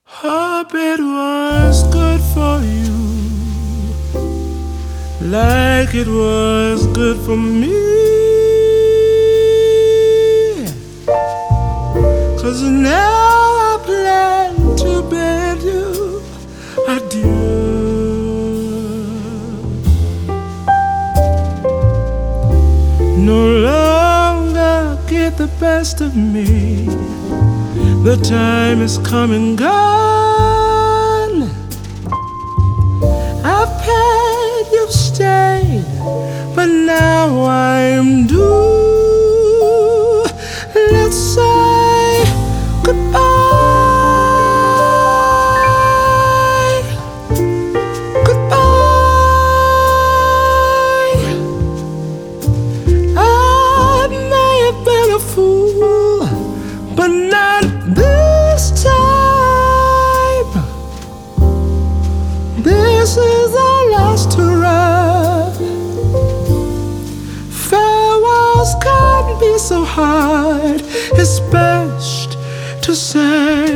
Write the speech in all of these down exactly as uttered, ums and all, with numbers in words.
Hope it was good for you, like it was good for me. 'Cause now I plan to bid you adieu. No longer get the best of me. The time is come and gone. I've paid, you've stayed, but now I'm due. Let's say goodbye, goodbye. I may have been a fool, but not this time. This is our last hurrah. Farewells can't be so hard. It's best to say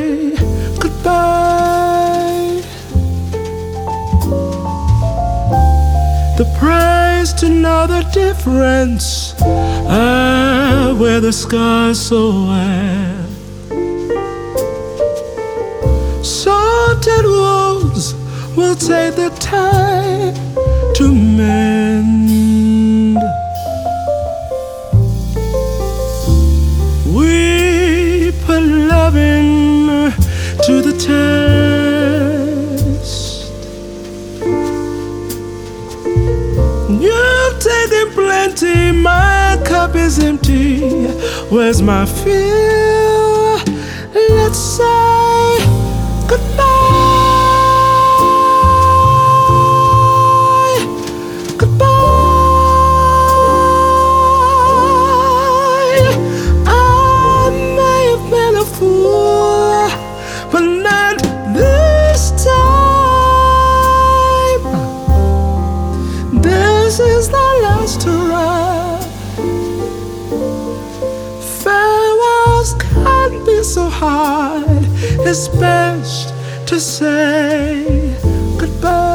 goodbye. The price to know the difference. I wear the scars so well. Salted wounds will take the time to mend. We put loving to the test. You've taken plenty, my cup is empty. Where's my fill? Let's say goodbye, goodbye. I may have been a fool, but not this time. This is the last hurrah. Farewells can't be so hard. It's best to say goodbye.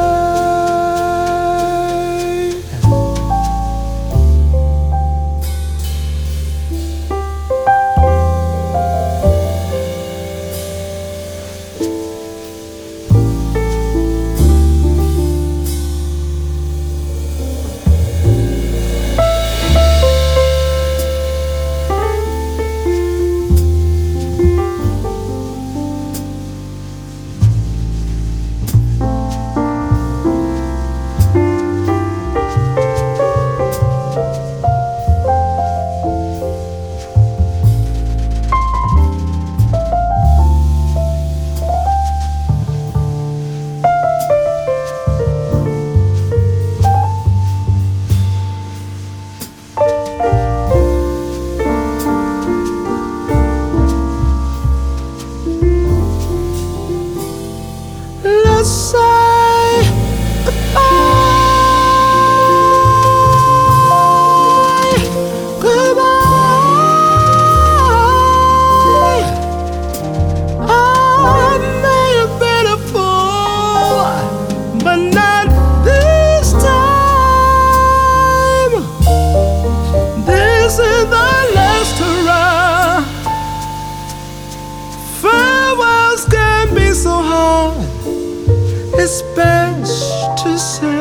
Let's say goodbye, goodbye. I may have been a fool, but not this time. This is the last hurrah. Farewells can be so hard. It's best to say